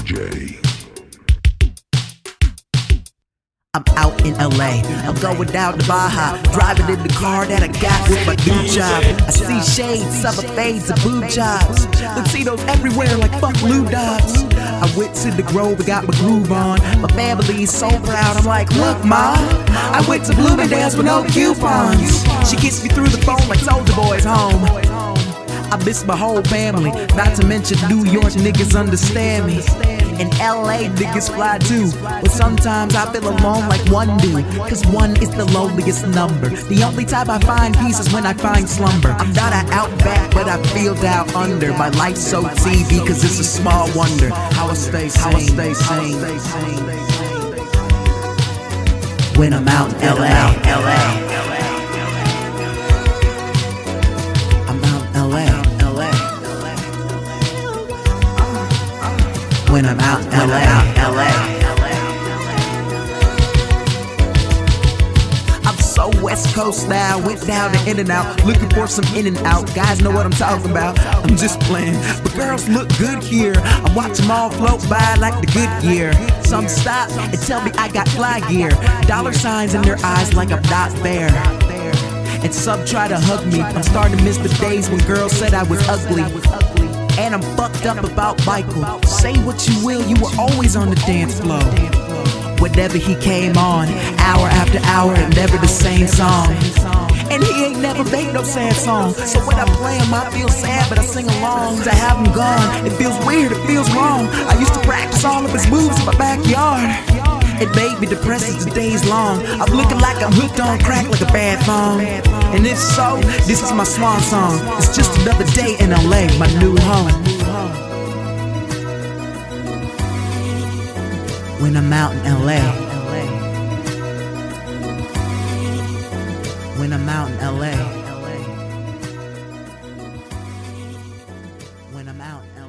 DJ. I'm out in LA, I'm going down to Baja, driving in the car that I got with my new job. I see shades, summer fades, and boob jobs. Latinos everywhere like fuck Lou Dobbs. I went to the Grove and got my groove on. My family's so proud, I'm like, look ma, I went to Bloomingdale's with no coupons. She kissed me through the phone like Soulja Boy's home. I miss my whole family, not to mention New York niggas understand me. And LA niggas fly too, but sometimes I feel alone like one do, cause one is the loneliest number. The only time I find peace is when I find slumber. I'm not an outback, but I feel down under. My life's so TV, cause it's a small wonder how I stay sane. When I'm out in LA. When I'm out in LA. I'm so West Coast now, went down to In-N-Out, looking for some In-N-Out. Guys know what I'm talking about, I'm just playing. But girls look good here, I watch them all float by like the Goodyear. Some stop and tell me I got fly gear, dollar signs in their eyes like I'm not there. And some try to hug me, I'm starting to miss the days when girls said I was ugly. And I'm fucked up about Michael. Say what you will, you were always on the dance floor. Whenever he came on, hour after hour, and never the same song. And he ain't never made no sad song. So when I play him, I feel sad, but I sing along. To have him gone, it feels weird, it feels wrong. I used to practice all of his moves in my backyard. It made me depressed as the days long. I'm looking like I'm hooked on crack like a bad phone. And if so, this is my swan song. It's just another day in LA, my new home. When I'm out in LA. When I'm out in LA. When I'm out in LA.